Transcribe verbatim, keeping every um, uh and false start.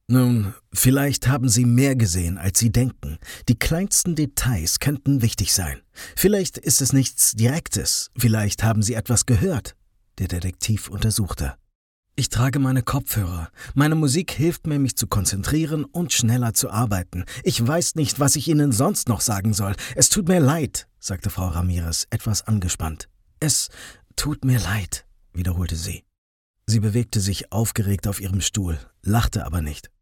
Nun, vielleicht haben Sie mehr gesehen, als Sie denken. Die kleinsten Details könnten wichtig sein. Vielleicht ist es nichts Direktes. Vielleicht haben Sie etwas gehört. Der Detektiv untersuchte. Ich trage meine Kopfhörer. Meine Musik hilft mir, mich zu konzentrieren und schneller zu arbeiten. Ich weiß nicht, was ich Ihnen sonst noch sagen soll. Es tut mir leid, sagte Frau Ramirez, etwas angespannt. Es tut mir leid, wiederholte sie. Sie bewegte sich aufgeregt auf ihrem Stuhl, lachte aber nicht.